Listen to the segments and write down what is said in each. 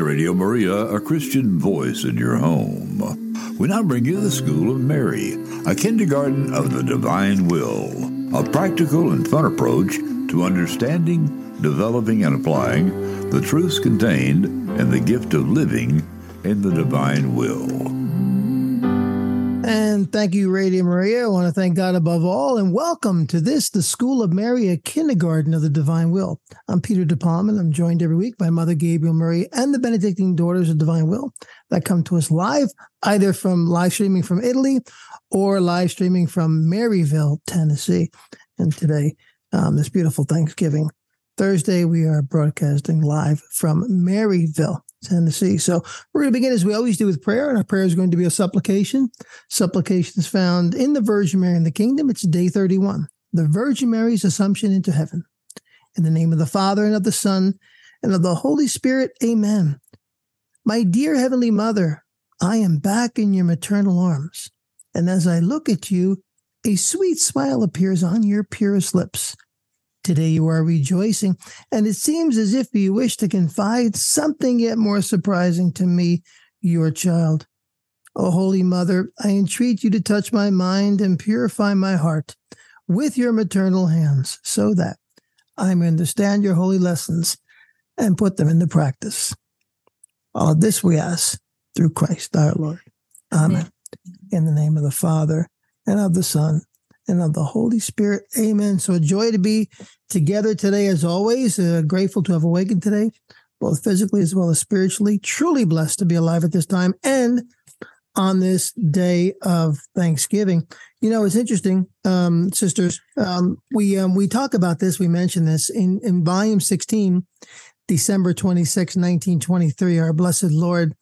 to Radio Maria, a Christian voice in your home. We now bring you the School of Mary, a kindergarten of the divine will, a practical and fun approach to understanding, developing, and applying the truths contained in the gift of living in the divine will. And thank you, Radio Maria. I want to thank God above all, and welcome to this, the School of Mary, a kindergarten of the divine will. I'm Peter DePalma, and I'm joined every week by Mother Gabriel Marie and the Benedictine Daughters of Divine Will that come to us live, either from live streaming from Italy or live streaming from Maryville, Tennessee. And today, this beautiful Thanksgiving Thursday, we are broadcasting live from Maryville, Tennessee. So we're going to begin as we always do with prayer, and our prayer is going to be a supplication. Supplication is found in the Virgin Mary in the Kingdom. It's day 31, the Virgin Mary's Assumption into Heaven. In the name of the Father, and of the Son, and of the Holy Spirit, amen. My dear Heavenly Mother, I am back in your maternal arms, and as I look at you, a sweet smile appears on your purest lips. Today you are rejoicing, and it seems as if you wish to confide something yet more surprising to me, your child. O Holy Mother, I entreat you to touch my mind and purify my heart with your maternal hands, so that I may understand your holy lessons and put them into practice. All of this we ask through Christ our Lord. Amen. In the name of the Father, and of the Son, and of the Holy Spirit. Amen. So a joy to be together today, as always. Grateful to have awakened today, both physically as well as spiritually. Truly blessed to be alive at this time and on this day of Thanksgiving. You know, it's interesting, sisters. We talk about this. We mentioned this in volume 16, December 26, 1923. Our Blessed Lord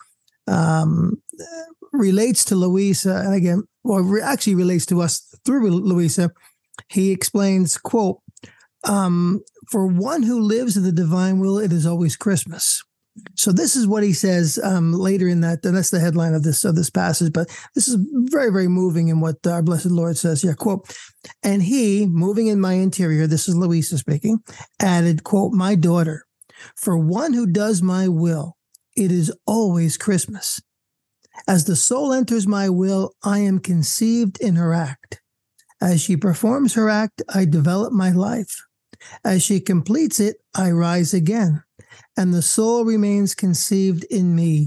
relates to Louisa, and again, actually relates to us through Louisa. He explains, quote, for one who lives in the divine will, it is always Christmas. So this is what he says later in that, and that's the headline of this passage, but this is very, very moving in what our Blessed Lord says here, quote, and he, moving in my interior, this is Louisa speaking, added, quote, my daughter, for one who does my will, it is always Christmas. As the soul enters my will, I am conceived in her act. As she performs her act, I develop my life. As she completes it, I rise again, and the soul remains conceived in me,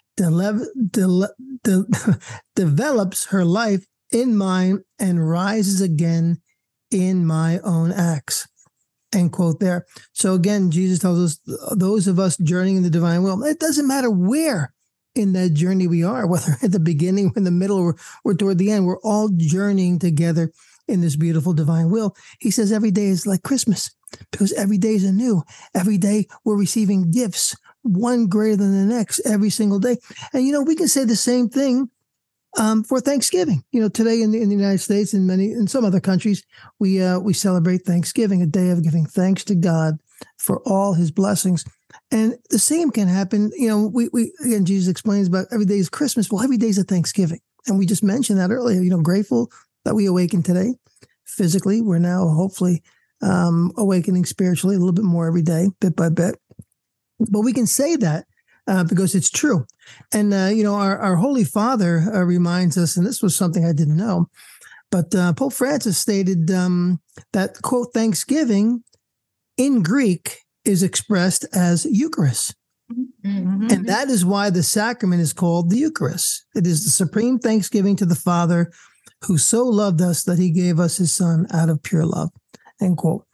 develops her life in mine, and rises again in my own acts. End quote there. So again, Jesus tells us, those of us journeying in the divine will, it doesn't matter where in that journey we are, whether at the beginning, in the middle, or toward the end, we're all journeying together in this beautiful divine will. He says every day is like Christmas because every day is anew. Every day we're receiving gifts, one greater than the next, every single day. And, you know, we can say the same thing for Thanksgiving. You know, today in the United States and in some other countries, we celebrate Thanksgiving, a day of giving thanks to God for all his blessings. And the same can happen. You know, we again, Jesus explains about every day is Christmas. Well, every day is a Thanksgiving. And we just mentioned that earlier, you know, grateful that we awaken today. Physically, we're now hopefully awakening spiritually a little bit more every day, bit by bit. But we can say that because it's true. And, you know, our Holy Father reminds us, and this was something I didn't know, but Pope Francis stated that, quote, Thanksgiving in Greek is expressed as Eucharist. Mm-hmm. And that is why the sacrament is called the Eucharist. It is the supreme thanksgiving to the Father who so loved us that he gave us his Son out of pure love, end quote.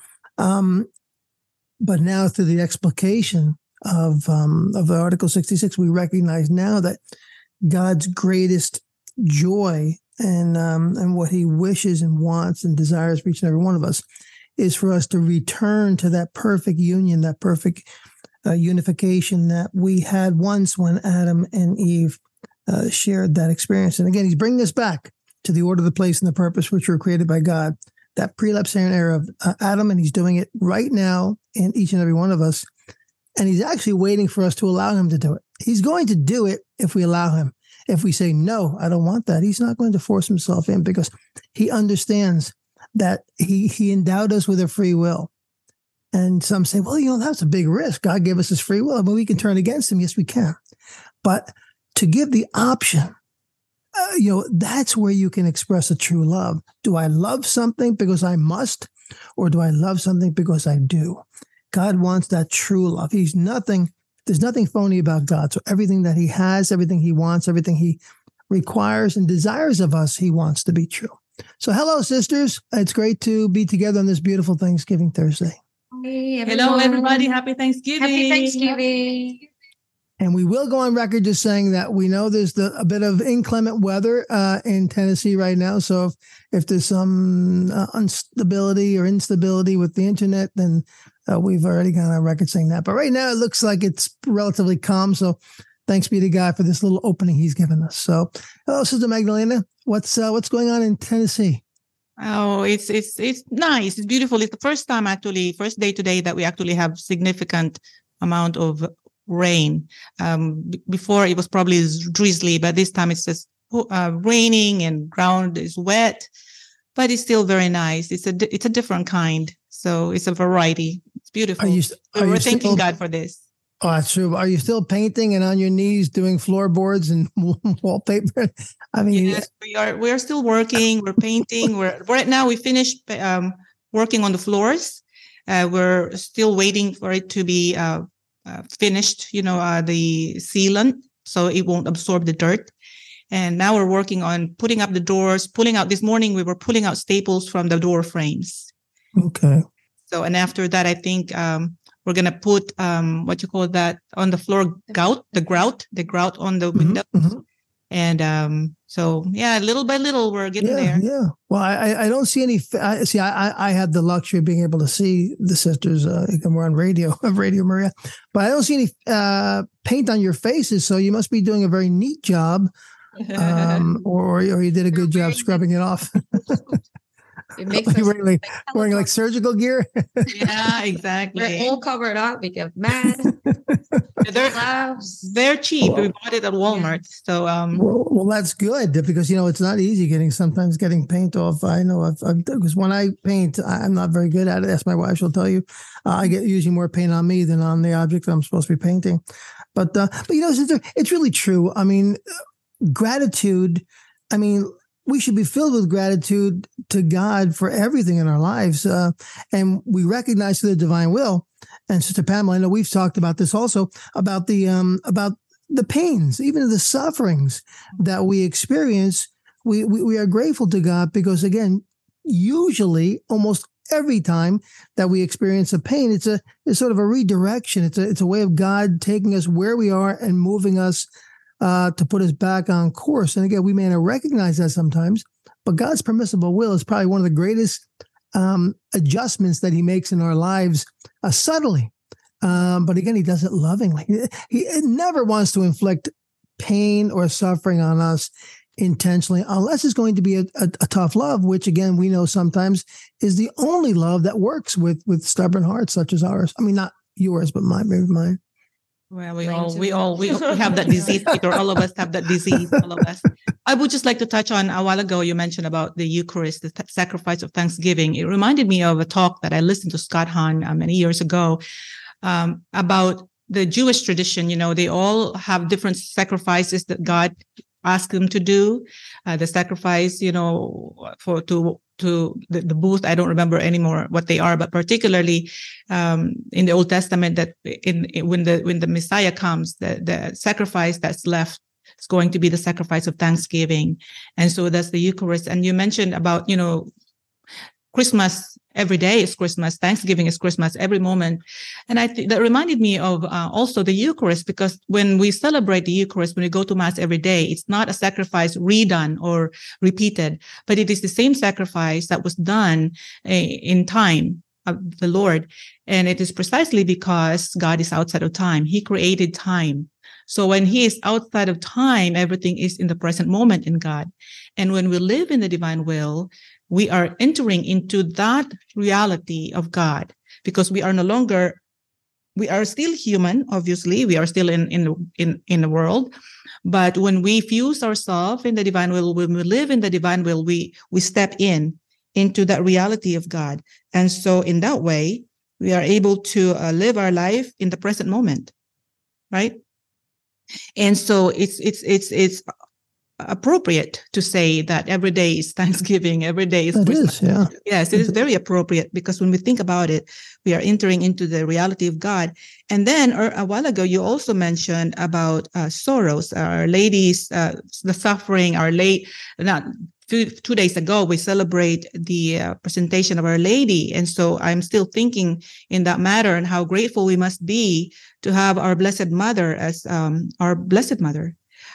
But now through the explication of Article 66, we recognize now that God's greatest joy and what he wishes and wants and desires for each and every one of us is for us to return to that perfect union, that perfect unification that we had once when Adam and Eve shared that experience. And again, he's bringing us back to the order, the place, and the purpose which were created by God, that prelapsarian era of Adam, and he's doing it right now in each and every one of us. And he's actually waiting for us to allow him to do it. He's going to do it if we allow him. If we say, no, I don't want that, he's not going to force himself in because he understands that he endowed us with a free will. And some say, well, that's a big risk. God gave us his free will. I mean, we can turn against him. Yes, we can. But to give the option, that's where you can express a true love. Do I love something because I must, or do I love something because I do? God wants that true love. There's nothing phony about God. So everything that he has, everything he wants, everything he requires and desires of us, he wants to be true. So hello, sisters. It's great to be together on this beautiful Thanksgiving Thursday. Hey, hello, everybody. Happy Thanksgiving. Happy Thanksgiving. And we will go on record just saying that we know there's a bit of inclement weather in Tennessee right now. So if there's some instability with the internet, then we've already gone on record saying that. But right now it looks like it's relatively calm. So thanks be to God for this little opening he's given us. So hello, Sister Magdalena. What's going on in Tennessee? Oh, it's nice. It's beautiful. It's the first day today that we actually have significant amount of rain. Before it was probably drizzly, but this time it's just raining and ground is wet, but it's still very nice. It's a different kind. So it's a variety. It's beautiful. We're thanking God for this. Oh, that's true. Are you still painting and on your knees doing floorboards and wallpaper? I mean, yes, we are still working. We're painting. Right now we finished working on the floors. We're still waiting for it to be finished, the sealant, so it won't absorb the dirt. And now we're working on putting up the doors, this morning we were pulling out staples from the door frames. Okay. So, and after that, I think we're going to put, what you call that, on the floor, the grout on the window. Mm-hmm. And so, yeah, little by little, we're getting there. Yeah. Well, I don't see any. I had the luxury of being able to see the sisters. We're on Radio Maria, but I don't see any paint on your faces. So you must be doing a very neat job, or you did a good job scrubbing it off. It makes us wearing like surgical gear. Yeah, exactly. We're all covered up. We get masks. They're cheap. We bought it at Walmart. So well, that's good because it's not easy getting paint off. I know because when I paint, I'm not very good at it. Ask my wife; she'll tell you. I get usually more paint on me than on the object that I'm supposed to be painting. But it's really true. I mean, gratitude. I mean, we should be filled with gratitude to God for everything in our lives. And we recognize through the divine will. And Sister Pamela, I know we've talked about this also, about the pains, even the sufferings that we experience. We are grateful to God because, again, usually almost every time that we experience a pain, it's sort of a redirection. It's a way of God taking us where we are and moving us to put us back on course. And again, we may not recognize that sometimes, but God's permissible will is probably one of the greatest adjustments that he makes in our lives subtly. But again, he does it lovingly. He never wants to inflict pain or suffering on us intentionally, unless it's going to be a tough love, which again, we know sometimes is the only love that works with stubborn hearts such as ours. I mean, not yours, but maybe mine. Well, we have that disease, Peter. All of us have that disease. All of us. I would just like to touch on a while ago. You mentioned about the Eucharist, the sacrifice of Thanksgiving. It reminded me of a talk that I listened to Scott Hahn many years ago about the Jewish tradition. They all have different sacrifices that God asked them to do. The sacrifice, to the booth. I don't remember anymore what they are, but particularly in the Old Testament, that when the Messiah comes, the sacrifice that's left is going to be the sacrifice of Thanksgiving, and so that's the Eucharist. And you mentioned about Christmas. Every day is Christmas. Thanksgiving is Christmas. Every moment, and that reminded me of also the Eucharist, because when we celebrate the Eucharist, when we go to Mass every day, it's not a sacrifice redone or repeated, but it is the same sacrifice that was done in time of the Lord, and it is precisely because God is outside of time. He created time. So when he is outside of time, everything is in the present moment in God. And when we live in the divine will, we are entering into that reality of God, because we are still human, obviously. We are still in the world. But when we fuse ourselves in the divine will, when we live in the divine will, we step into that reality of God. And so in that way, we are able to live our life in the present moment, right? And so it's appropriate to say that every day is Thanksgiving, every day is Christmas. Yeah. Yes, it is very appropriate, because when we think about it, we are entering into the reality of God. And then a while ago, you also mentioned about sorrows, Our Lady's, the suffering, two days ago, we celebrate the presentation of Our Lady. And so I'm still thinking in that matter, and how grateful we must be to have our Blessed Mother as our Blessed Mother.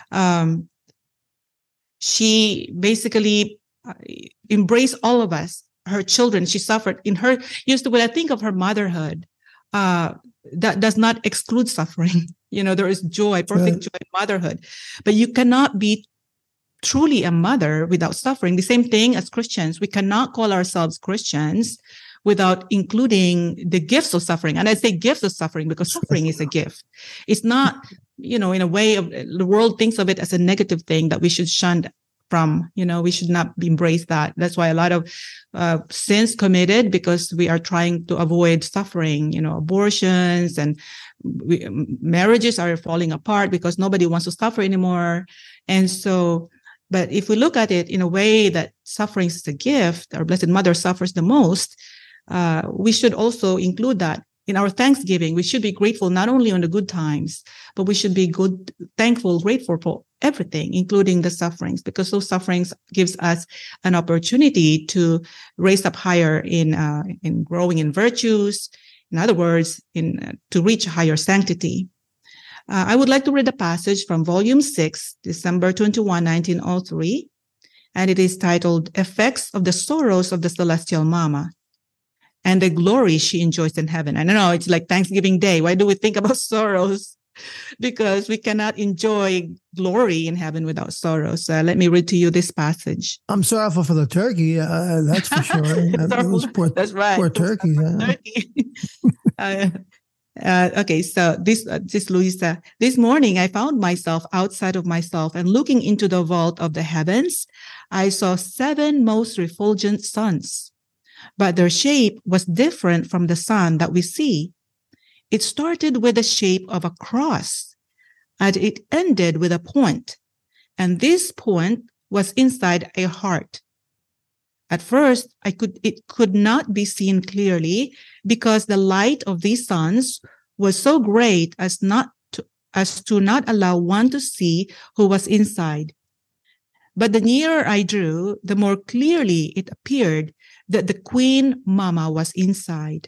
She basically embraced all of us, her children. She suffered in her, when I think of her motherhood, that does not exclude suffering. There is joy, perfect joy in motherhood, but you cannot be truly a mother without suffering. The same thing as Christians. We cannot call ourselves Christians without including the gifts of suffering. And I say gifts of suffering because suffering is a gift. It's not, in a way of the world thinks of it as a negative thing that we should shun from. We should not embrace that. That's why a lot of sins committed, because we are trying to avoid suffering, abortions, and marriages are falling apart because nobody wants to suffer anymore. And so, but if we look at it in a way that suffering is a gift, our Blessed Mother suffers the most, we should also include that in our Thanksgiving. We should be grateful not only on the good times, but we should be thankful, grateful for everything, including the sufferings, because those sufferings gives us an opportunity to raise up higher in growing in virtues. In other words, to reach higher sanctity. I would like to read a passage from Volume 6, December 21, 1903, and it is titled, Effects of the Sorrows of the Celestial Mama and the Glory She Enjoys in Heaven. I don't know, it's like Thanksgiving Day. Why do we think about sorrows? Because we cannot enjoy glory in heaven without sorrows. Let me read to you this passage. I'm sorrowful for the turkey, that's for sure. That's right. Poor turkeys. Okay, so this Louisa. This morning, I found myself outside of myself, and looking into the vault of the heavens, I saw 7 most refulgent suns, but their shape was different from the sun that we see. It started with the shape of a cross, and it ended with a point, and this point was inside a heart. At first, it could not be seen clearly because the light of these suns was so great as to not allow one to see who was inside. But the nearer I drew, the more clearly it appeared that the Queen Mama was inside.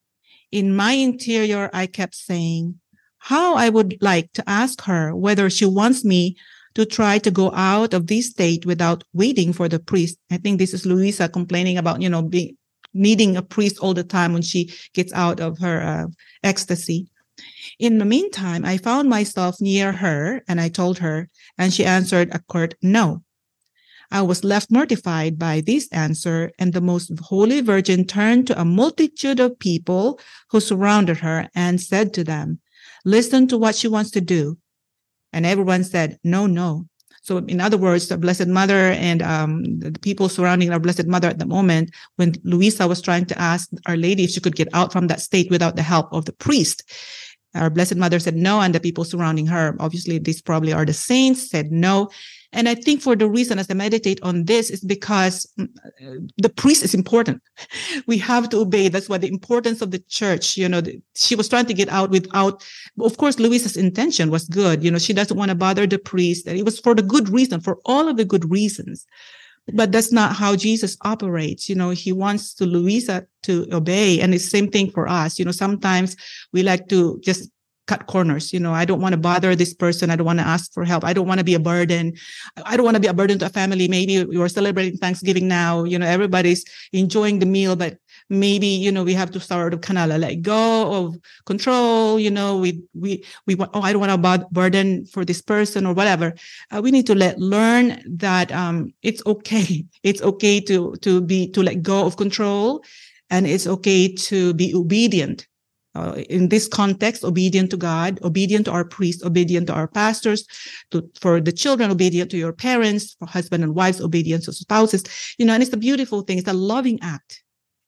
In my interior, I kept saying, how I would like to ask her whether she wants me to try to go out of this state without waiting for the priest. I think this is Louisa complaining about, needing a priest all the time when she gets out of her ecstasy. In the meantime, I found myself near her, and I told her, and she answered a curt no. I was left mortified by this answer, and the Most Holy Virgin turned to a multitude of people who surrounded her and said to them, listen to what she wants to do. And everyone said, no, no. So in other words, the Blessed Mother and the people surrounding our Blessed Mother at the moment, when Louisa was trying to ask Our Lady if she could get out from that state without the help of the priest, our Blessed Mother said no, and the people surrounding her, obviously these probably are the saints, said no. And I think for the reason, as I meditate on this, is because the priest is important. We have to obey. That's why the importance of the church, she was trying to get out without, of course, Louisa's intention was good. She doesn't want to bother the priest. And it was for the good reason, for all of the good reasons. But that's not how Jesus operates. He wants Louisa to obey. And it's the same thing for us. Sometimes we like to just cut corners. I don't want to bother this person. I don't want to ask for help. I don't want to be a burden. I don't want to be a burden to a family. Maybe we are celebrating Thanksgiving now. Everybody's enjoying the meal, but maybe, we have to sort of kind of let go of control. We want, I don't want to burden for this person or whatever. We need to learn that, it's okay. It's okay to let go of control, and it's okay to be obedient. In this context, obedient to God, obedient to our priests, obedient to our pastors, for the children, obedient to your parents, for husband and wives, obedient to spouses, and it's a beautiful thing. It's a loving act.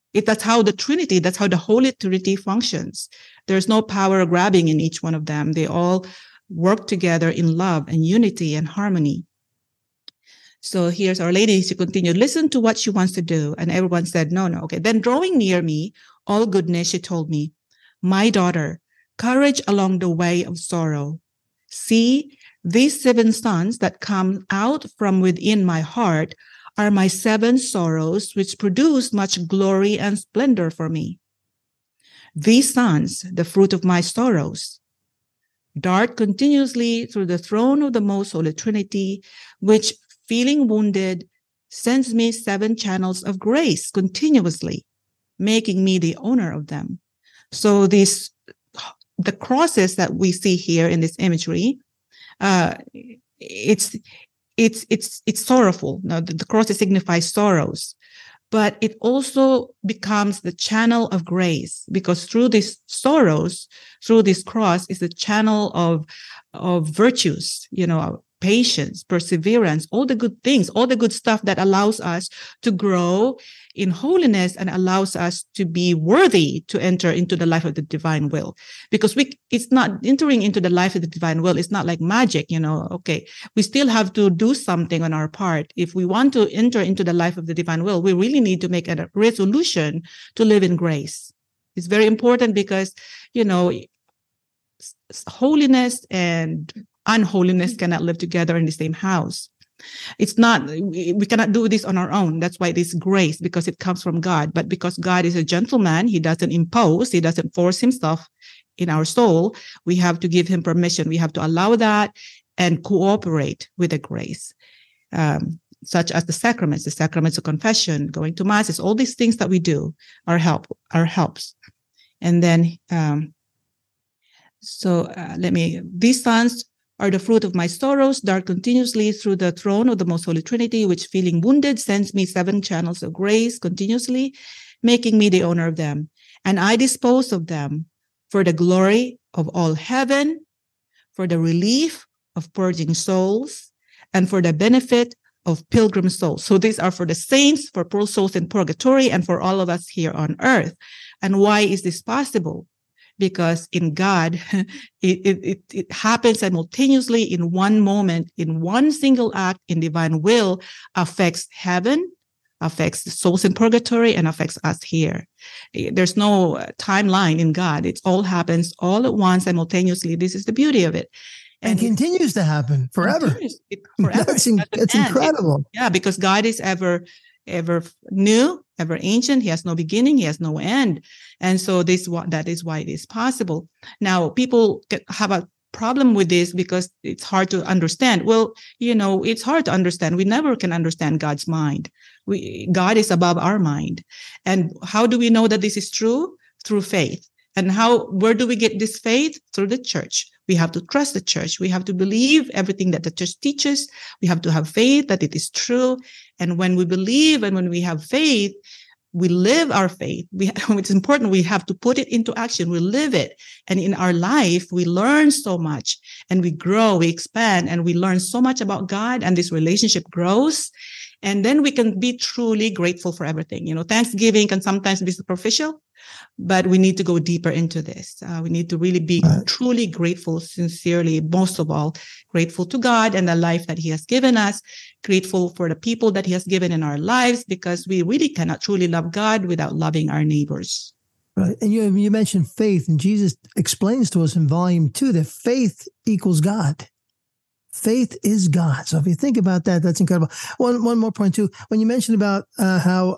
That's how the Trinity, that's how the Holy Trinity functions. There's no power grabbing in each one of them. They all work together in love and unity and harmony. So here's Our Lady. She continued, listen to what she wants to do. And everyone said, no. Okay. Then drawing near me, all goodness, she told me, my daughter, courage along the way of sorrow. See, these 7 sons that come out from within my heart are my 7 sorrows, which produce much glory and splendor for me. These sons, the fruit of my sorrows, dart continuously through the throne of the most Holy Trinity, which, feeling wounded, sends me 7 channels of grace continuously, making me the owner of them. So the crosses that we see here in this imagery, it's sorrowful. Now, the cross signifies sorrows, but it also becomes the channel of grace, because through these sorrows, through this cross is the channel of virtues, patience, perseverance, all the good things, all the good stuff that allows us to grow in holiness and allows us to be worthy to enter into the life of the divine will. Because it's not entering into the life of the divine will. It's not like magic, okay. We still have to do something on our part. If we want to enter into the life of the divine will, we really need to make a resolution to live in grace. It's very important because, holiness and unholiness cannot live together in the same house. We cannot do this on our own. That's why it is grace, because it comes from God. But because God is a gentleman, he doesn't impose, he doesn't force himself in our soul. We have to give him permission. We have to allow that and cooperate with the grace, such as the sacraments of confession, going to masses, all these things that we do are helps. And then, these sons are the fruit of my sorrows, dart continuously through the throne of the most Holy Trinity, which, feeling wounded, sends me 7 channels of grace continuously, making me the owner of them. And I dispose of them for the glory of all heaven, for the relief of purging souls, and for the benefit of pilgrim souls. So these are for the saints, for poor souls in purgatory, and for all of us here on earth. And why is this possible? Because in God, it happens simultaneously in one moment, in one single act, in divine will, affects heaven, affects the souls in purgatory, and affects us here. There's no timeline in God. It all happens all at once simultaneously. This is the beauty of it. And continues to happen forever. Forever. That's incredible. Because God is ever new, ever ancient. He has no beginning. He has no end. And so that is why it is possible. Now, people have a problem with this because it's hard to understand. Well, it's hard to understand. We never can understand God's mind. God is above our mind. And how do we know that this is true? Through faith. And where do we get this faith? Through the church. We have to trust the church. We have to believe everything that the church teaches. We have to have faith that it is true. And when we believe and when we have faith, we live our faith. It's important. We have to put it into action. We live it. And in our life, we learn so much and we grow, we expand, and we learn so much about God, and this relationship grows. And then we can be truly grateful for everything. Thanksgiving can sometimes be superficial, but we need to go deeper into this. We need to really be truly grateful, sincerely, most of all, grateful to God and the life that he has given us, grateful for the people that he has given in our lives, because we really cannot truly love God without loving our neighbors. Right. And you mentioned faith, and Jesus explains to us in volume 2 that faith equals God. Faith is God. So if you think about that, that's incredible. One more point too. When you mentioned about how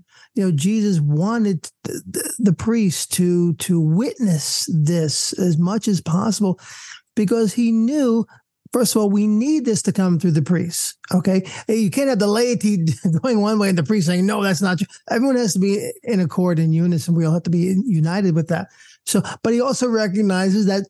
Jesus wanted the priest to witness this as much as possible, because he knew, first of all, we need this to come through the priests. Okay, you can't have the laity going one way and the priest saying, "No, that's not true." Everyone has to be in accord and unison. We all have to be united with that. So, but he also recognizes that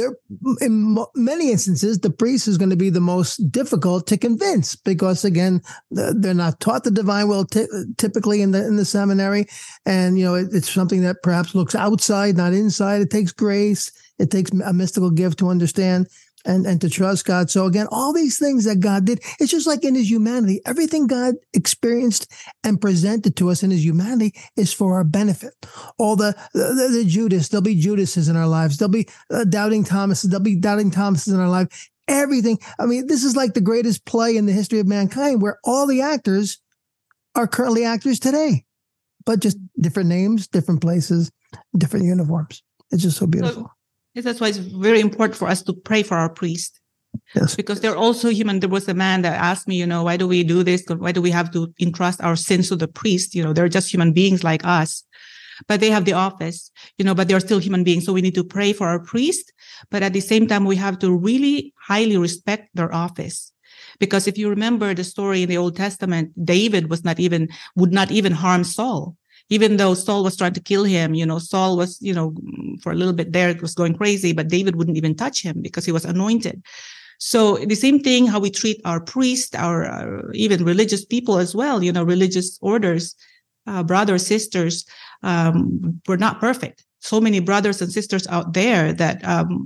in many instances, the priest is going to be the most difficult to convince, because again, they're not taught the divine will typically in the seminary, and it's something that perhaps looks outside, not inside. It takes grace. It takes a mystical gift to understand. and to trust God. So again, all these things that God did, it's just like in his humanity, everything God experienced and presented to us in his humanity is for our benefit. All the Judas, there'll be Judases in our lives. There'll be doubting Thomases. There'll be doubting Thomases in our life. Everything. I mean, this is like the greatest play in the history of mankind where all the actors are currently actors today, but just different names, different places, different uniforms. It's just so beautiful. That's why it's very important for us to pray for our priest. Yes. Because they're also human. There was a man that asked me, why do we do this? Why do we have to entrust our sins to the priest? They're just human beings like us, but they have the office, but they're still human beings. So we need to pray for our priest. But at the same time, we have to really highly respect their office. Because if you remember the story in the Old Testament, David would not even harm Saul. Even though Saul was trying to kill him, Saul was, for a little bit there, it was going crazy, but David wouldn't even touch him because he was anointed. So the same thing, how we treat our priests, our even religious people as well, religious orders, brothers, sisters, we're not perfect. So many brothers and sisters out there that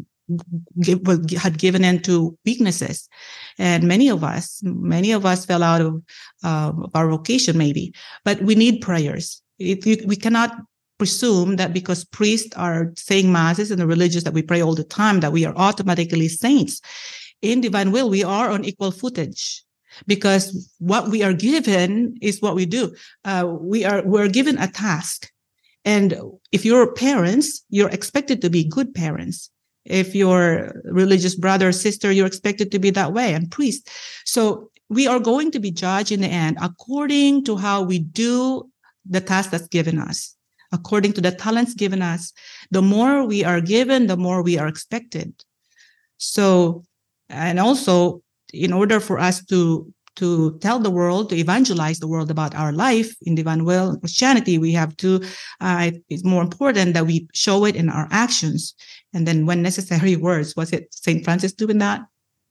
had given in to weaknesses. And many of us fell out of our vocation maybe, but we need prayers. We cannot presume that because priests are saying masses and the religious that we pray all the time, that we are automatically saints. In divine will, we are on equal footage because what we are given is what we do. We're given a task. And if you're parents, you're expected to be good parents. If you're religious brother or sister, you're expected to be that way, and priest. So we are going to be judged in the end according to how we do the task that's given us, according to the talents given us. The more we are given, the more we are expected. So, and also in order for us to tell the world, to evangelize the world about our life in divine will and Christianity, we have to, it's more important that we show it in our actions. And then when necessary, words. Was it St. Francis doing that?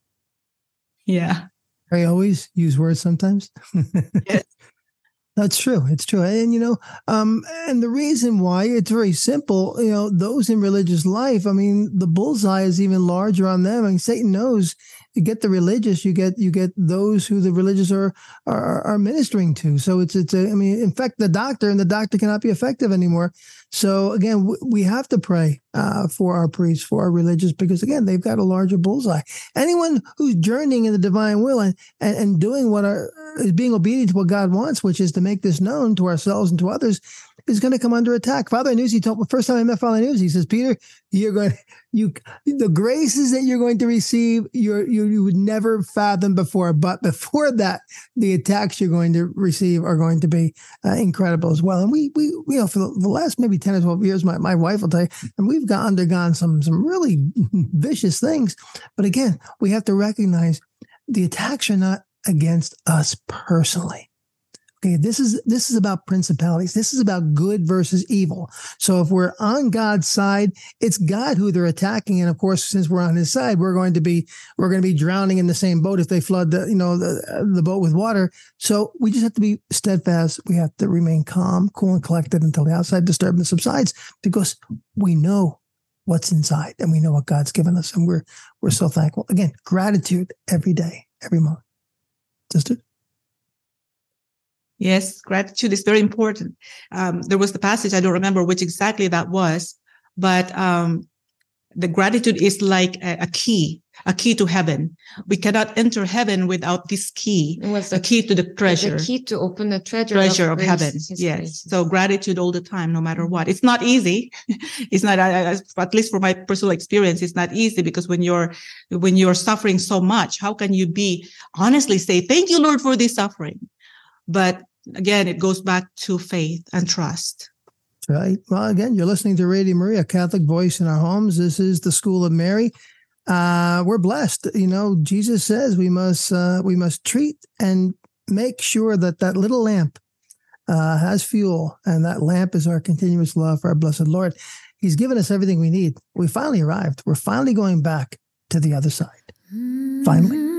Yeah. I always use words sometimes. Yes. That's true. It's true. And, and the reason why, it's very simple, those in religious life, I mean, the bullseye is even larger on them. I mean, Satan knows you get the religious, you get those who the religious are ministering to. So it's infect the doctor, and the doctor cannot be effective anymore. So again, we have to pray for our priests, for our religious, because again, they've got a larger bullseye. Anyone who's journeying in the divine will and doing is being obedient to what God wants, which is to make this known to ourselves and to others, is going to come under attack. Father Nuzzi told me, first time I met Father Nuzzi, he says, Peter, the graces that you're going to receive, you would never fathom before. But before that, the attacks you're going to receive are going to be incredible as well. And we for the last maybe 10 or 12 years, my wife will tell you, and we've undergone some really vicious things. But again, we have to recognize the attacks are not against us personally. Okay, this is about principalities. This is about good versus evil. So if we're on God's side, it's God who they're attacking. And of course, since we're on his side, we're going to be drowning in the same boat if they flood the boat with water. So we just have to be steadfast. We have to remain calm, cool, and collected until the outside disturbance subsides, because we know what's inside and we know what God's given us, and we're so thankful. Again, gratitude every day, every moment. Sister? Yes, gratitude is very important. There was the passage, I don't remember which exactly that was, but the gratitude is like a key to heaven. We cannot enter heaven without this key, a key to the treasure. The key to open the treasure of heaven. Yes. Grace. So gratitude all the time, no matter what. It's not easy. It's not, at least for my personal experience, it's not easy, because when you're suffering so much, how can you honestly say, thank you, Lord, for this suffering? But again, it goes back to faith and trust. Right. Well, again, you're listening to Radio Maria, Catholic Voice in our homes. This is the School of Mary. We're blessed. Jesus says we must treat and make sure that little lamp has fuel, and that lamp is our continuous love for our blessed Lord. He's given us everything we need. We finally arrived. We're finally going back to the other side. Finally.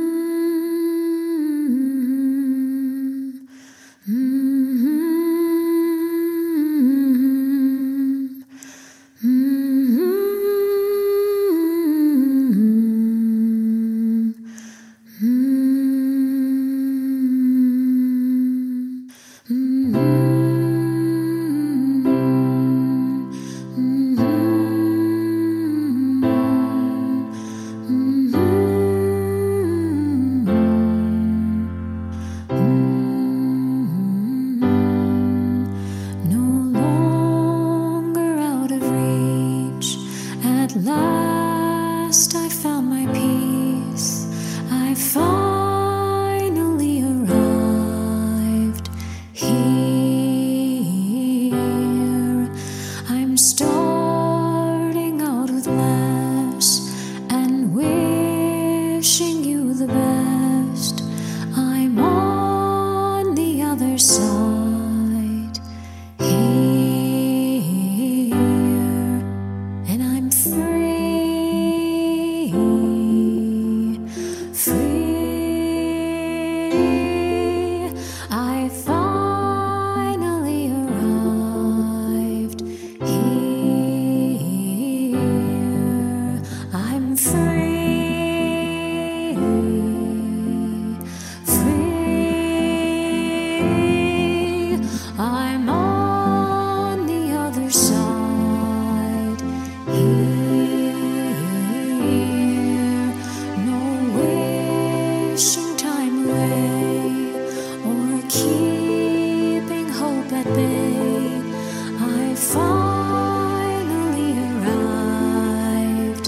keeping hope at bay. I finally arrived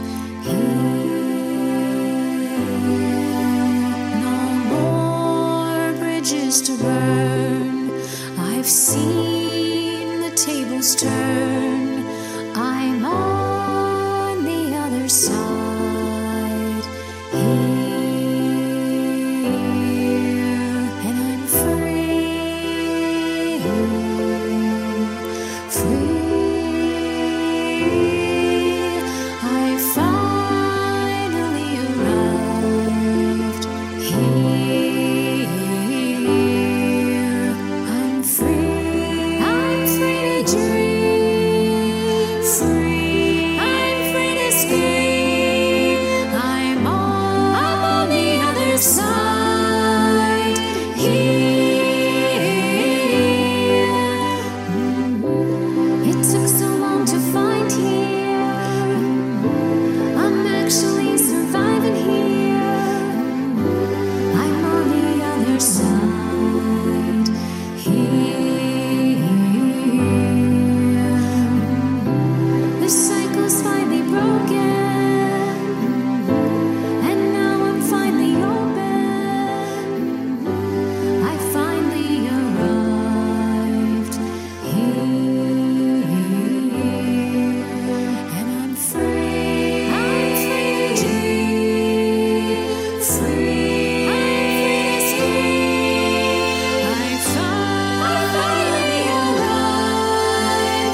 here. No more bridges to burn. I've seen the tables turn. I'm on the other side here, and I'm free, free. I finally arrived here. I'm free to dream, free. I'm free to scream. I'm on the other side here. It took so long to find here. I'm actually surviving here. I'm on the other side here. The cycle's finally broken, and now I'm finally open. I finally arrived here, and I'm free. I'm free to dream, free. I'm free to scream. I finally arrived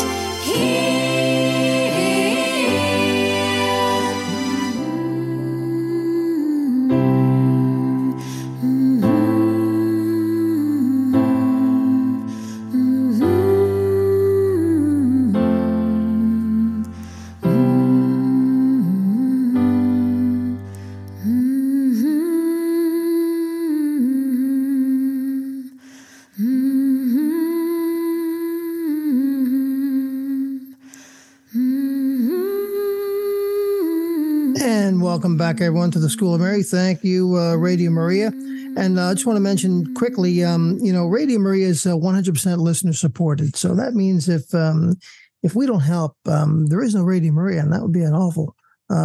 And welcome back, everyone, to the School of Mary. Thank you, Radio Maria. And I just want to mention quickly, Radio Maria is 100% listener supported. So that means if we don't help, there is no Radio Maria, and that would be an awful,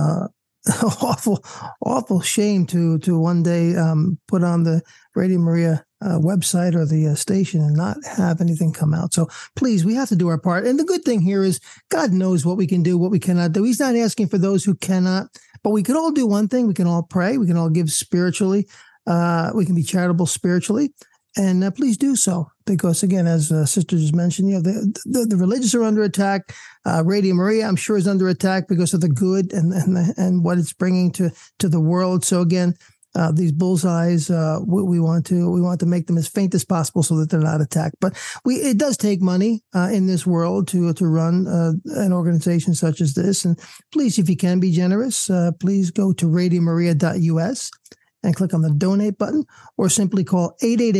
awful shame to one day put on the Radio Maria website or the station and not have anything come out. So please, we have to do our part. And the good thing here is God knows what we can do, what we cannot do. He's not asking for those who cannot, but we can all do one thing. We can all pray. We can all give spiritually. We can be charitable spiritually. And please do so, because again, as Sister just mentioned, the religious are under attack. Radio Maria, I'm sure, is under attack because of the good and what it's bringing to the world. So again, these bullseyes, we want to make them as faint as possible so that they're not attacked. But it does take money in this world to run an organization such as this. And please, if you can be generous, please go to radiomaria.us and click on the donate button, or simply call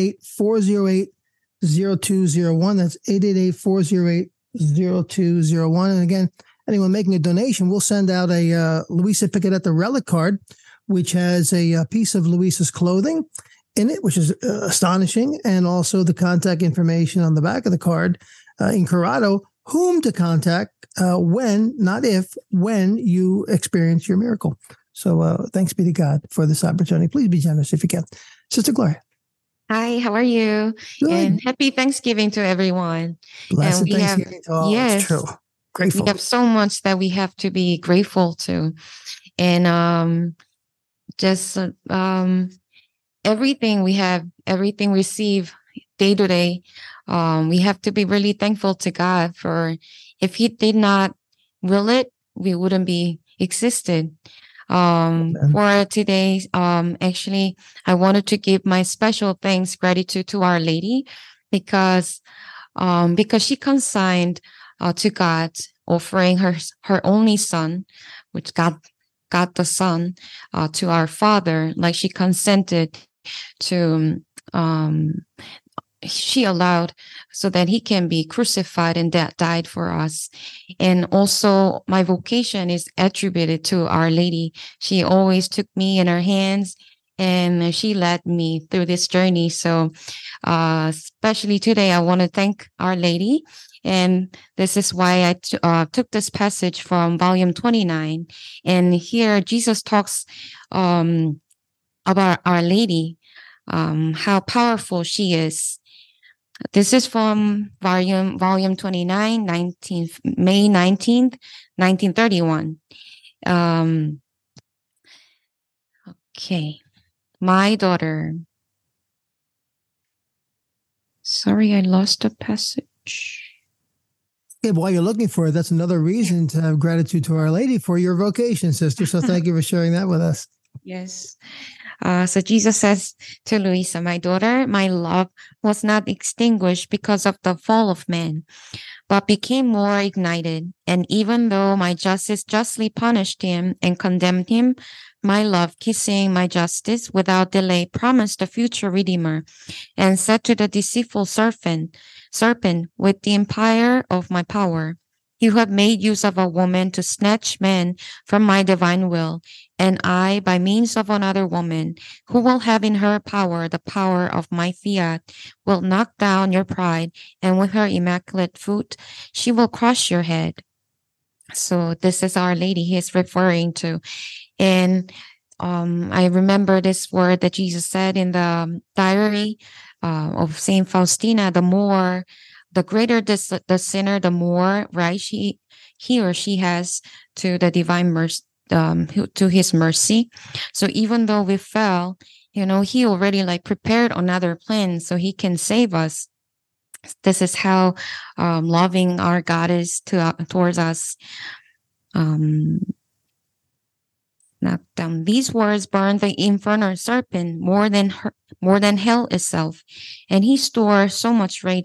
888-408-0201. That's 888-408-0201. And again, anyone making a donation, we'll send out a Luisa Piccadetta relic card, which has a piece of Luisa's clothing in it, which is astonishing, and also the contact information on the back of the card in Corrado, whom to contact when, not if, when you experience your miracle. So thanks be to God for this opportunity. Please be generous if you can. Sister Gloria. Hi, how are you? Good. And happy Thanksgiving to everyone. Blessed And Thanksgiving to all. yes, It's true. Grateful. we have so much that we have to be grateful to. And everything we have, everything we receive day to day, we have to be really thankful to God for. If He did not will it, we wouldn't be existed. For today, actually, I wanted to give my special thanks, gratitude to Our Lady, because she consigned to God, offering her only Son, which God the Son, to our Father, like she consented to. She allowed so that He can be crucified and died for us. And also my vocation is attributed to Our Lady. She always took me in her hands and she led me through this journey. So, especially today, I want to thank Our Lady. And this is why I took this passage from volume 29. And here Jesus talks about Our Lady, how powerful she is. This is from volume 29, May 19th, 1931. Okay. My daughter. Sorry, I lost the passage. Okay, while you're looking for it, that's another reason to have gratitude to Our Lady for your vocation, sister. So thank you for sharing that with us. Yes. So Jesus says to Luisa, my daughter, my love was not extinguished because of the fall of man, but became more ignited. And even though my justice justly punished him and condemned him, my love, kissing my justice without delay, promised a future redeemer, and said to the deceitful serpent, with the empire of my power, you have made use of a woman to snatch man from my divine will, and I, by means of another woman, who will have in her power the power of my fiat, will knock down your pride, and with her immaculate foot, she will crush your head. So this is Our Lady he is referring to. And I remember this word that Jesus said in the diary of Saint Faustina: the greater the sinner, the more right he or she has to the divine mercy, to his mercy. So even though we fell, he already prepared another plan so he can save us. This is how loving our God is towards us. These words burned the infernal serpent more than hell itself, and he stored so much rage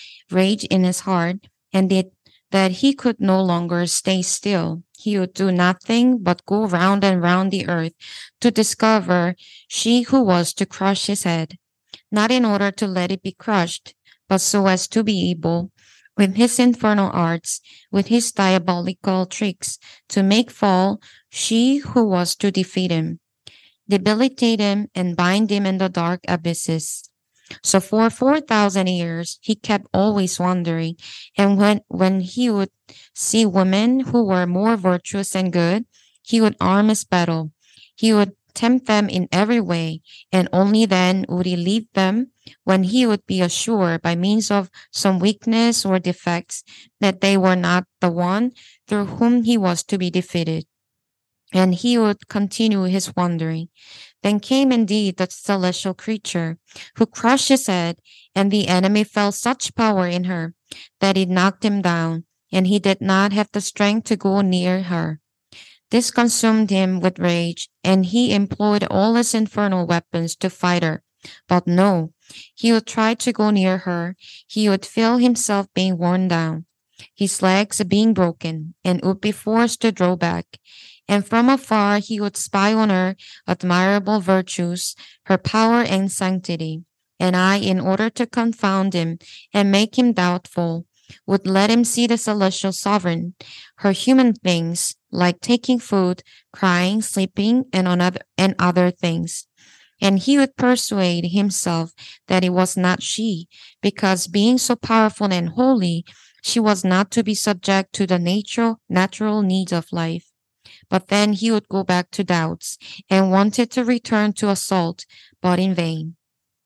in his heart, and that he could no longer stay still. He would do nothing but go round and round the earth to discover she who was to crush his head, not in order to let it be crushed, but so as to be able, with his infernal arts, with his diabolical tricks, to make fall she who was to defeat him, debilitate him, and bind him in the dark abysses. So for 4,000 years, he kept always wandering, and when he would see women who were more virtuous and good, he would arm his battle. He would tempt them in every way, and only then would he leave them, when he would be assured by means of some weakness or defects that they were not the one through whom he was to be defeated. And he would continue his wandering. Then came indeed the celestial creature, who crushed his head, and the enemy felt such power in her that it knocked him down, and he did not have the strength to go near her. This consumed him with rage, and he employed all his infernal weapons to fight her. But no, he would try to go near her. He would feel himself being worn down, his legs being broken, and would be forced to draw back. And from afar he would spy on her admirable virtues, her power and sanctity. And I, in order to confound him and make him doubtful, would let him see the celestial sovereign, her human things, like taking food, crying, sleeping, and other things. And he would persuade himself that it was not she, because being so powerful and holy, she was not to be subject to the natural needs of life. But then he would go back to doubts and wanted to return to assault, but in vain.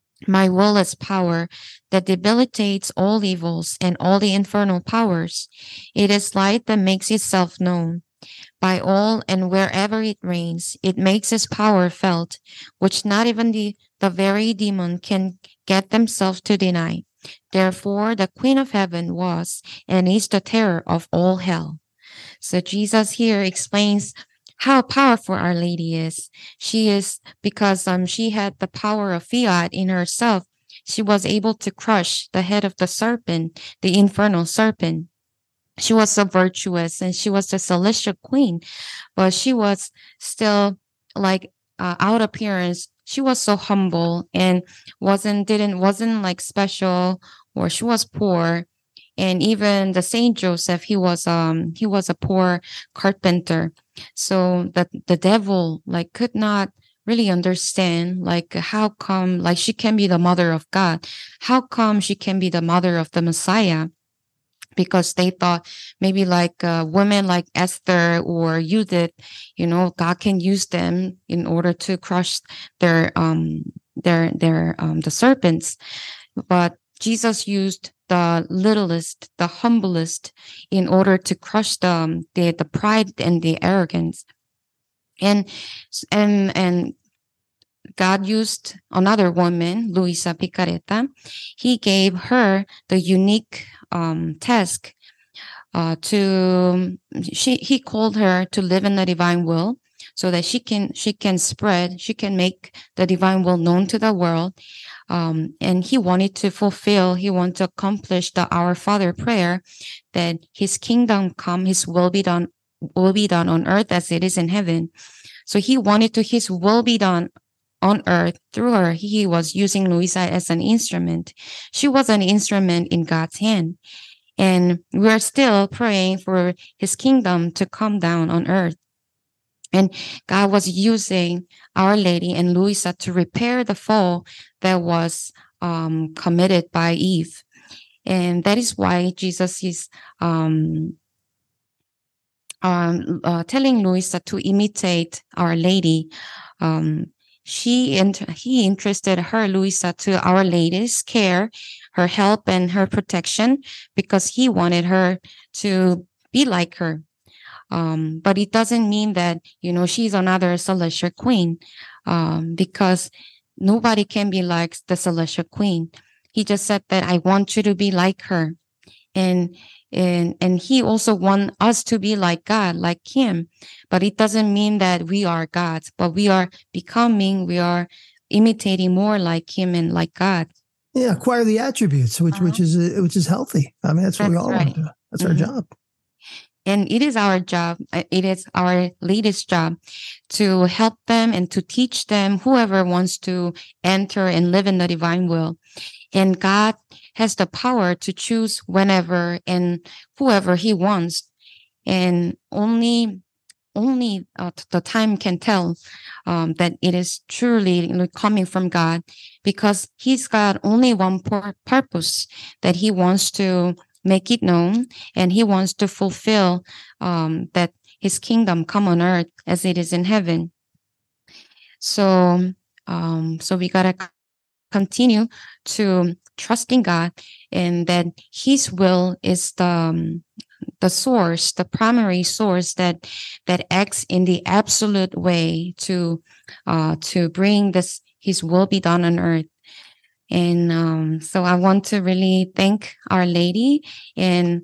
My will is power that debilitates all evils and all the infernal powers. It is light that makes itself known. By all and wherever it reigns, it makes its power felt, which not even the very demon can get themselves to deny. Therefore, the Queen of Heaven was and is the terror of all hell. So Jesus here explains how powerful Our Lady is. She is because she had the power of fiat in herself. She was able to crush the head of the serpent, the infernal serpent. She was so virtuous, and she was the celestial queen, but she was still out appearance. She was so humble and wasn't special, or she was poor. And even the Saint Joseph, he was a poor carpenter. So the devil could not really understand, like, how come, like, she can be the mother of God? How come she can be the mother of the Messiah? Because they thought maybe like women like Esther or Judith, God can use them in order to crush the serpents. But Jesus used the littlest, the humblest, in order to crush the pride and the arrogance. And God used another woman, Luisa Picareta. He gave her the unique task he called her to live in the divine will, so that she can make the divine will known to the world. And he wanted to accomplish the Our Father prayer, that his kingdom come, his will be done on earth as it is in heaven. So he wanted his will be done on earth through her. He was using Luisa as an instrument. She was an instrument in God's hand. And we're still praying for his kingdom to come down on earth. And God was using Our Lady and Luisa to repair the fall that was committed by Eve. And that is why Jesus is telling Luisa to imitate Our Lady. He entrusted Luisa to Our Lady's care, her help, and her protection, because he wanted her to be like her. But it doesn't mean that, she's another celestial queen, because nobody can be like the celestial queen. He just said that I want you to be like her. And he also wants us to be like God, like him. But it doesn't mean that we are gods, but we are imitating more like him and like God. Yeah, acquire the attributes, which is healthy. I mean, that's what we all want to do. That's our job. And it is our job. It is Our Lady's job to help them and to teach them, whoever wants to enter and live in the divine will. And God has the power to choose whenever and whoever he wants. And only the time can tell that it is truly coming from God, because he's got only one purpose, that he wants to make it known, and he wants to fulfill that his kingdom come on earth as it is in heaven. So we gotta continue to trust in God, and that his will is the source, the primary source that acts in the absolute way to bring his will be done on earth. And so I want to really thank Our Lady, and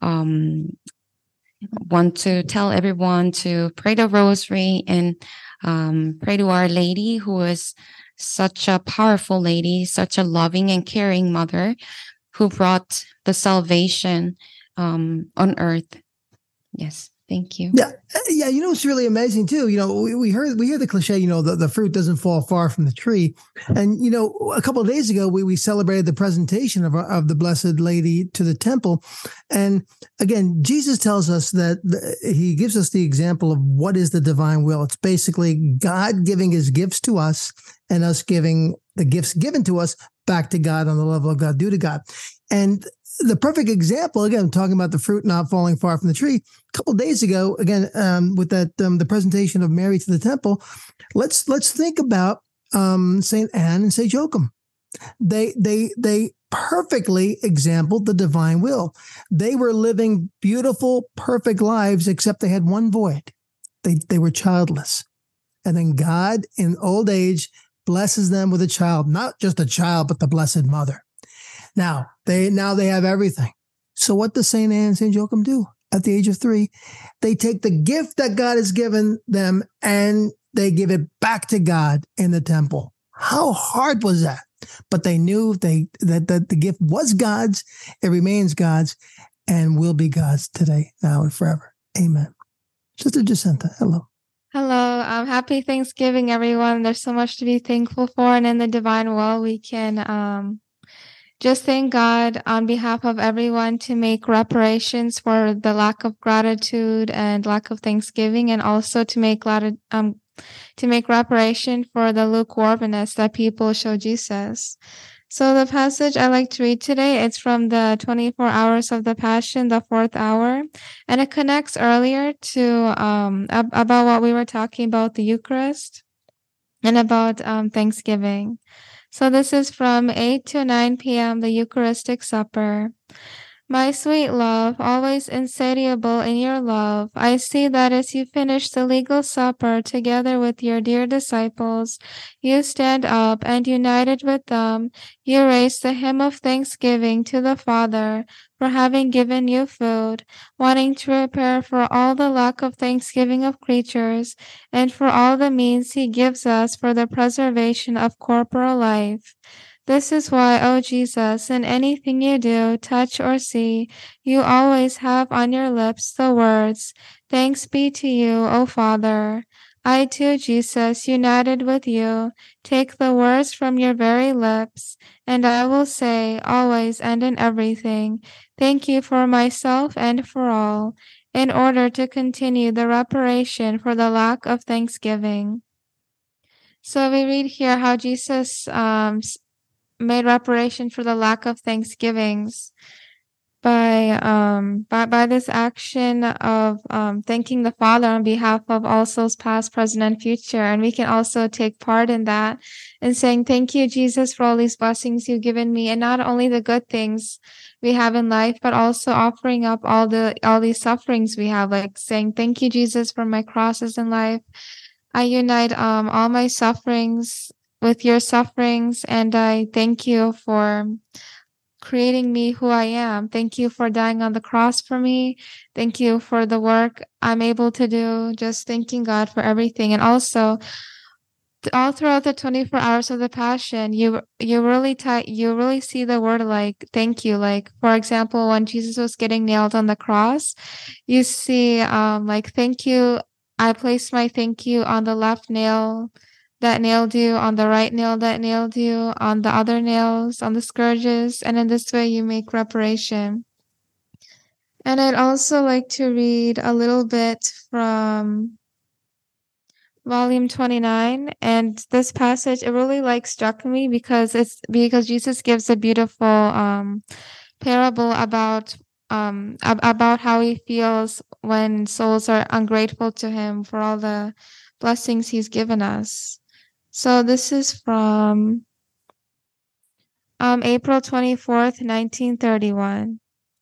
want to tell everyone to pray the rosary and pray to Our Lady, who is such a powerful lady, such a loving and caring mother, who brought the salvation on earth. Yes. Thank you. Yeah. It's really amazing too. We hear the cliche, the fruit doesn't fall far from the tree. And, a couple of days ago, we celebrated the presentation of the Blessed Lady to the temple. And again, Jesus tells us that he gives us the example of what is the divine will. It's basically God giving his gifts to us and us giving the gifts given to us back to God on the level of God due to God. And the perfect example, again, talking about the fruit not falling far from the tree. A couple of days ago, again, with that the presentation of Mary to the temple, let's think about Saint Anne and Saint Joachim. They perfectly exampled the divine will. They were living beautiful, perfect lives, except they had one void. They were childless, and then God, in old age, blesses them with a child, not just a child, but the Blessed Mother. Now they have everything. So what does Saint Anne and Saint Joachim do at the age of 3? They take the gift that God has given them and they give it back to God in the temple. How hard was that? But they knew that the gift was God's, it remains God's, and will be God's today, now, and forever. Amen. Sister Jacinta, hello. Hello. Happy Thanksgiving, everyone. There's so much to be thankful for, and in the divine will, we can just thank God on behalf of everyone to make reparations for the lack of gratitude and lack of thanksgiving, and also to make to make reparation for the lukewarmness that people show Jesus. So the passage I like to read today, it's from the 24 hours of the Passion, the 4th hour, and it connects earlier to about what we were talking about, the Eucharist, and about Thanksgiving. So this is from 8 to 9 p.m., the Eucharistic Supper. My sweet love, always insatiable in your love, I see that as you finish the legal supper together with your dear disciples, you stand up and united with them, you raise the hymn of thanksgiving to the Father for having given you food, wanting to repair for all the lack of thanksgiving of creatures and for all the means he gives us for the preservation of corporal life. This is why, O Jesus, in anything you do, touch, or see, you always have on your lips the words, Thanks be to you, O Father. I too, Jesus, united with you, take the words from your very lips, and I will say, always and in everything, thank you for myself and for all, in order to continue the reparation for the lack of thanksgiving. So we read here how Jesus made reparation for the lack of thanksgivings by this action of thanking the Father on behalf of all souls past, present, and future. And we can also take part in that and saying, thank you, Jesus, for all these blessings you've given me, and not only the good things we have in life, but also offering up all these sufferings we have, like saying, thank you, Jesus, for my crosses in life. I unite all my sufferings with your sufferings, and I thank you for creating me who I am. Thank you for dying on the cross for me. Thank you for the work I'm able to do. Just thanking God for everything. And also, all throughout the 24 hours of the Passion, you really see the word like thank you. Like, for example, when Jesus was getting nailed on the cross, you see like thank you. I placed my thank you on the left nail that nailed you, on the right nail that nailed you, on the other nails, on the scourges, and in this way you make reparation. And I'd also like to read a little bit from volume 29, and this passage, it really struck me because Jesus gives a beautiful parable about how he feels when souls are ungrateful to him for all the blessings he's given us. So this is from April 24th, 1931.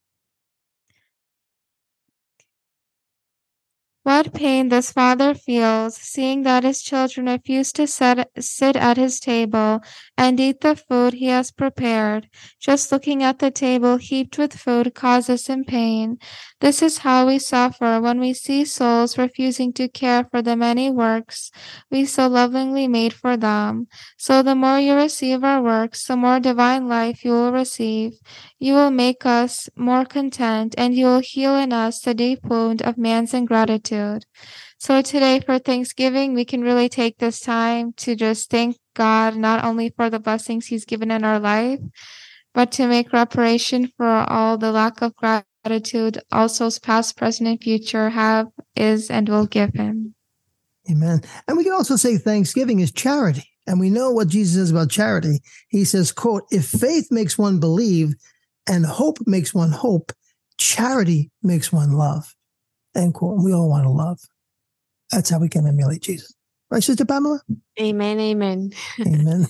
What pain this father feels, seeing that his children refuse to sit at his table and eat the food he has prepared. Just looking at the table heaped with food causes him pain. This is how we suffer when we see souls refusing to care for the many works we so lovingly made for them. So the more you receive our works, the more divine life you will receive. You will make us more content, and you will heal in us the deep wound of man's ingratitude. So today for Thanksgiving, we can really take this time to just thank God, not only for the blessings he's given in our life, but to make reparation for all the lack of gratitude all souls past, present, and future have, is, and will give him. Amen. And we can also say Thanksgiving is charity. And we know what Jesus says about charity. He says, quote, if faith makes one believe and hope makes one hope, charity makes one love. End quote. And we all want to love. That's how we can emulate Jesus. Right, Sister Pamela? Amen, amen. Amen.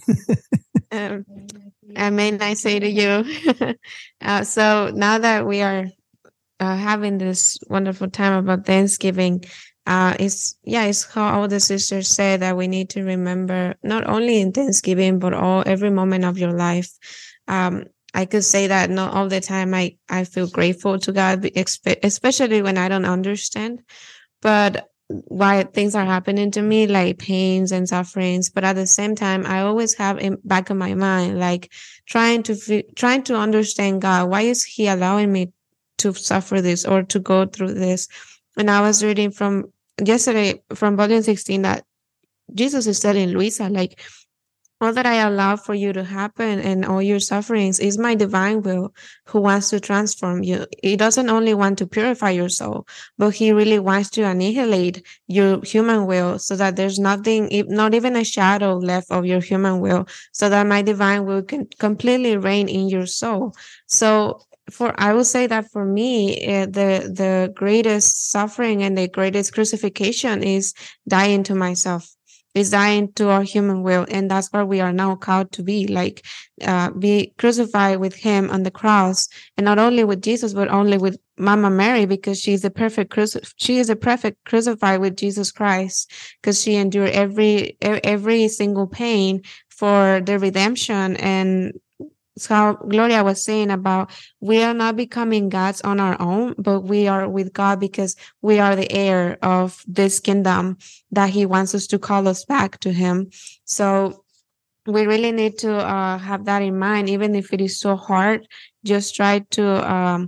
Amen, I say to you. So now that we are having this wonderful time about Thanksgiving, it's how all the sisters say that we need to remember not only in Thanksgiving, but every moment of your life. I could say that not all the time I feel grateful to God, especially when I don't understand. But why things are happening to me, like pains and sufferings, but at the same time, I always have in back of my mind, like trying to understand God. Why is He allowing me to suffer this or to go through this? And I was reading from yesterday from volume 16 that Jesus is telling Luisa, like, all that I allow for you to happen and all your sufferings is my divine will who wants to transform you. He doesn't only want to purify your soul, but he really wants to annihilate your human will so that there's nothing, not even a shadow left of your human will, so that my divine will can completely reign in your soul. So I will say that for me, the greatest suffering and the greatest crucifixion is dying to myself, is dying to our human will, and that's what we are now called to be, like be crucified with him on the cross, and not only with Jesus, but only with Mama Mary, because she is a perfect crucified with Jesus Christ, because she endured every single pain for the redemption. And it's how Gloria was saying about we are not becoming gods on our own, but we are with God because we are the heir of this kingdom that he wants us to call us back to him. So we really need to have that in mind, even if it is so hard. Just try to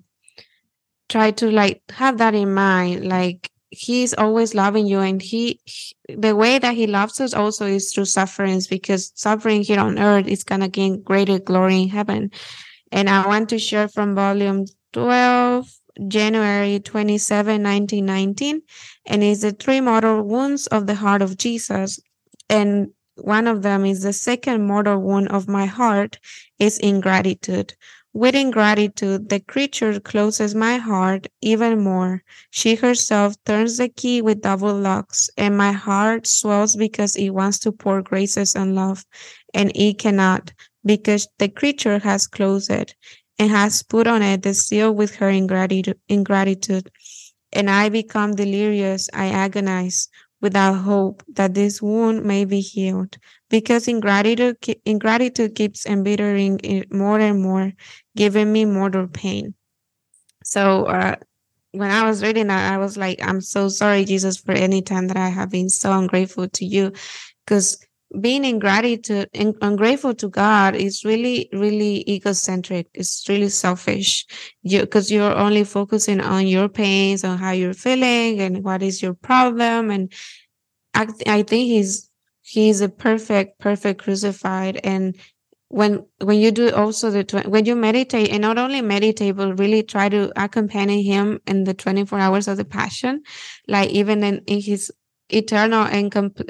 like have that in mind, like he's always loving you, and the way that he loves us also is through sufferings, because suffering here on earth is gonna gain greater glory in heaven. And I want to share from volume 12, January 27, 1919, and it's the 3 mortal wounds of the heart of Jesus. And one of them is the second mortal wound of my heart is ingratitude. With ingratitude, the creature closes my heart even more. She herself turns the key with double locks, and my heart swells because it wants to pour graces and love, and it cannot, because the creature has closed it and has put on it the seal with her ingratitude. And I become delirious. I agonize without hope that this wound may be healed, because ingratitude keeps embittering it more and more, giving me mortal pain. So when I was reading that, I was like, I'm so sorry, Jesus, for any time that I have been so ungrateful to you, because being ungrateful to God is really, really egocentric. It's really selfish, because you're only focusing on your pains, on how you're feeling, and what is your problem. And I think he's a perfect crucified. And when you do also when you meditate, and not only meditate, but really try to accompany him in the 24 hours of the Passion, like even in his eternal and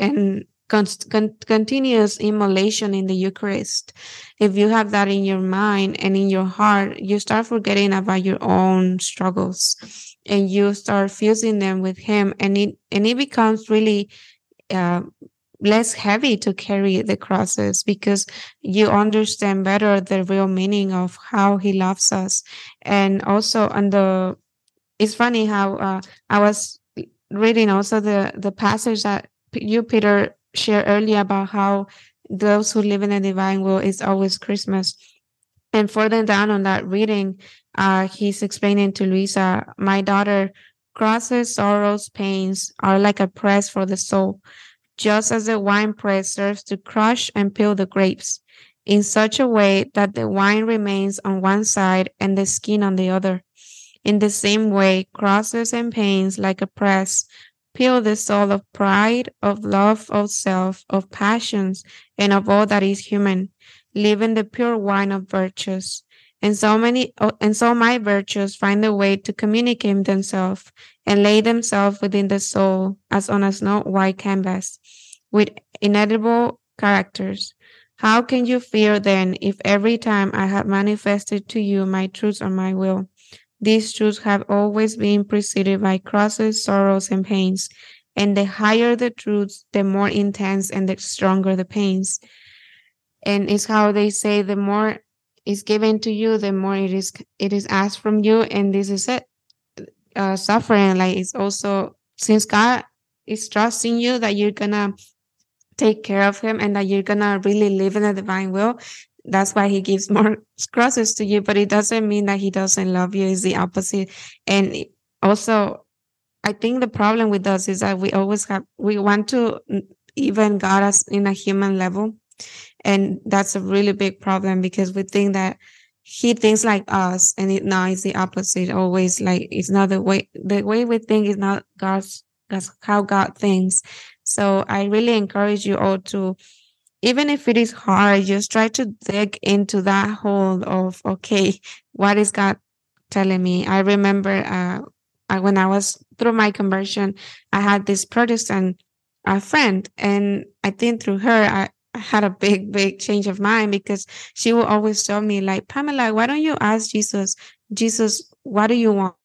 continuous immolation in the Eucharist. If you have that in your mind and in your heart, you start forgetting about your own struggles, and you start fusing them with him, and it becomes really less heavy to carry the crosses, because you understand better the real meaning of how he loves us. And also it's funny how I was reading also the passage that you, Peter, shared earlier about how those who live in the divine will is always Christmas. And further down on that reading, he's explaining to Luisa, my daughter, crosses, sorrows, pains are like a press for the soul, just as the wine press serves to crush and peel the grapes, in such a way that the wine remains on one side and the skin on the other. In the same way, crosses and pains, like a press, peel the soul of pride, of love, of self, of passions, and of all that is human, leaving the pure wine of virtues. And so my virtues find a way to communicate themselves and lay themselves within the soul as on a snow white canvas, with inedible characters. How can you fear then, if every time I have manifested to you my truths or my will? These truths have always been preceded by crosses, sorrows, and pains, and the higher the truths, the more intense and the stronger the pains. And it's how they say, the more is given to you, the more it is asked from you, and this is it. Suffering, like, it's also, since God is trusting you that you're gonna take care of him and that you're gonna really live in the divine will, that's why he gives more crosses to you. But it doesn't mean that he doesn't love you. It's the opposite. And also, I think the problem with us is that we want to even God us in a human level. And that's a really big problem, because we think that he thinks like us, and it's the opposite always. Like, it's not the way we think is not that's how God thinks. So I really encourage you all to, even if it is hard, just try to dig into that hole of, okay, what is God telling me? I remember when I was through my conversion, I had this Protestant friend, and I think through her, I had a big change of mind, because she will always tell me, like, Pamela, why don't you ask Jesus, what do you want?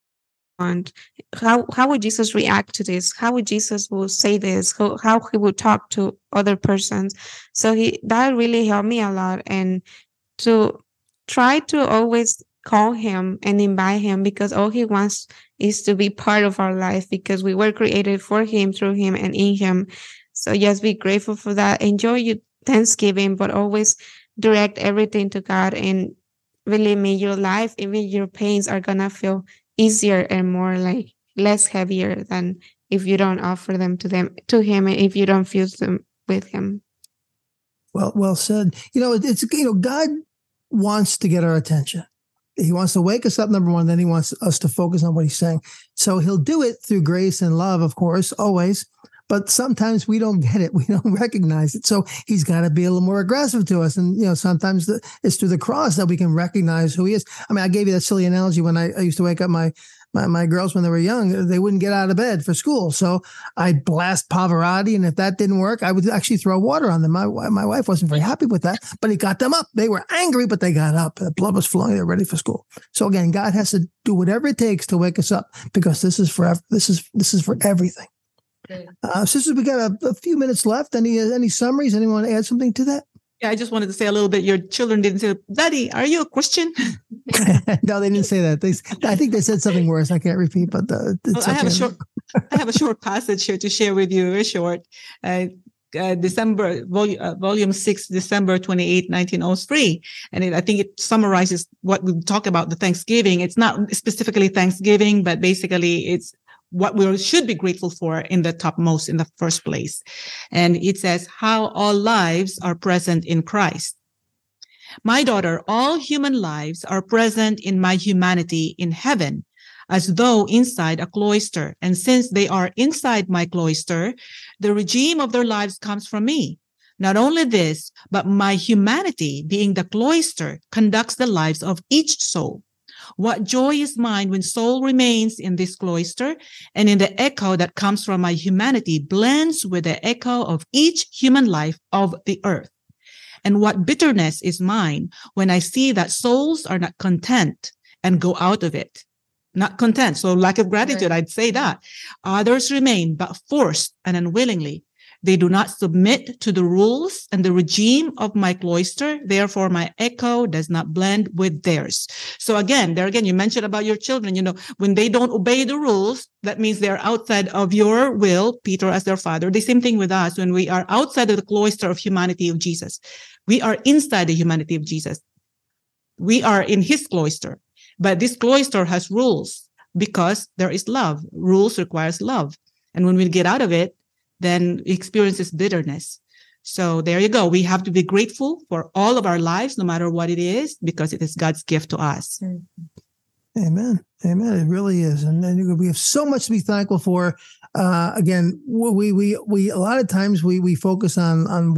How would Jesus react to this? How would Jesus will say this? How he would talk to other persons? So that really helped me a lot, and to try to always call him and invite him, because all he wants is to be part of our life, because we were created for him, through him, and in him. So just be grateful for that. Enjoy your Thanksgiving, but always direct everything to God. And believe me, your life, even your pains, are gonna feel easier and more like less heavier than if you don't offer them to him, and if you don't fuse them with him. Well said. It's God wants to get our attention. He wants to wake us up, number one, then he wants us to focus on what he's saying. So he'll do it through grace and love, of course, always. But sometimes we don't get it. We don't recognize it. So he's got to be a little more aggressive to us. And, sometimes it's through the cross that we can recognize who he is. I mean, I gave you that silly analogy when I used to wake up my girls when they were young. They wouldn't get out of bed for school. So I'd blast Pavarotti. And if that didn't work, I would actually throw water on them. My wife wasn't very happy with that, but it got them up. They were angry, but they got up. The blood was flowing. They were ready for school. So again, God has to do whatever it takes to wake us up, because this is forever. This is for everything. Sisters, we got a few minutes left. Any summaries? Anyone want to add something to that? Yeah, I just wanted to say a little bit. Your children didn't say, "Daddy, are you a Christian?" No, they didn't say that. I think they said something worse. I can't repeat, but I have a short passage here to share with you. Very short. December volume 6, December 28, 1903, and I think it summarizes what we talk about the Thanksgiving. It's not specifically Thanksgiving, but basically it's what we should be grateful for in the topmost, in the first place. And it says, how all lives are present in Christ. My daughter, all human lives are present in my humanity in heaven, as though inside a cloister. And since they are inside my cloister, the regime of their lives comes from me. Not only this, but my humanity, being the cloister, conducts the lives of each soul. What joy is mine when soul remains in this cloister, and in the echo that comes from my humanity blends with the echo of each human life of the earth. And what bitterness is mine when I see that souls are not content and go out of it. Not content. So lack of gratitude, I'd say that. Others remain, but forced and unwillingly. They do not submit to the rules and the regime of my cloister. Therefore, my echo does not blend with theirs. So again, you mentioned about your children, when they don't obey the rules, that means they're outside of your will, Peter as their father. The same thing with us. When we are outside of the cloister of humanity of Jesus, we are inside the humanity of Jesus. We are in his cloister, but this cloister has rules because there is love. Rules requires love. And when we get out of it, then experiences bitterness. So there you go. We have to be grateful for all of our lives, no matter what it is, because it is God's gift to us. Amen. Amen. It really is. And we have so much to be thankful for. Again, we a lot of times we focus on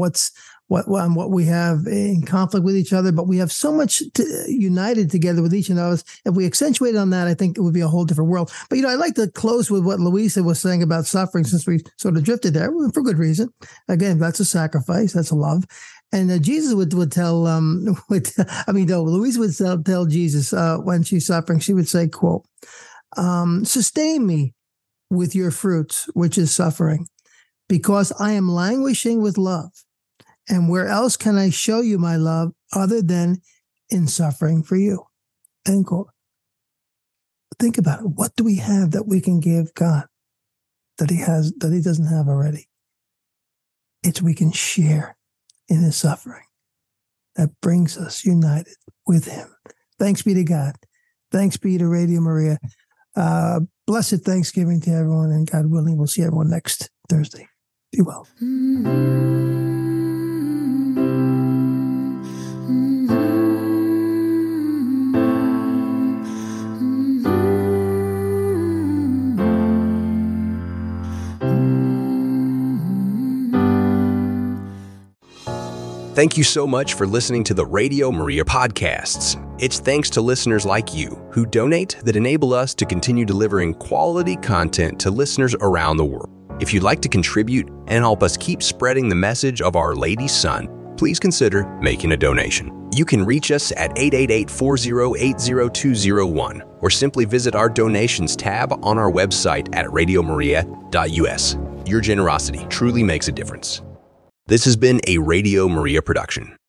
what we have in conflict with each other, but we have so much united together with each of us. If we accentuate on that, I think it would be a whole different world. But, I'd like to close with what Luisa was saying about suffering, since we sort of drifted there for good reason. Again, that's a sacrifice. That's a love. And Jesus would tell, Luisa would tell Jesus when she's suffering, she would say, quote, sustain me with your fruits, which is suffering, because I am languishing with love. And where else can I show you my love other than in suffering for you? End quote. Think about it. What do we have that we can give God that he doesn't have already? It's we can share in his suffering. That brings us united with him. Thanks be to God. Thanks be to Radio Maria. Blessed Thanksgiving to everyone, and God willing, we'll see everyone next Thursday. Be well. Thank you so much for listening to the Radio Maria podcasts. It's thanks to listeners like you who donate that enable us to continue delivering quality content to listeners around the world. If you'd like to contribute and help us keep spreading the message of Our Lady's Son, please consider making a donation. You can reach us at 888-408-0201 or simply visit our donations tab on our website at radiomaria.us. Your generosity truly makes a difference. This has been a Radio Maria production.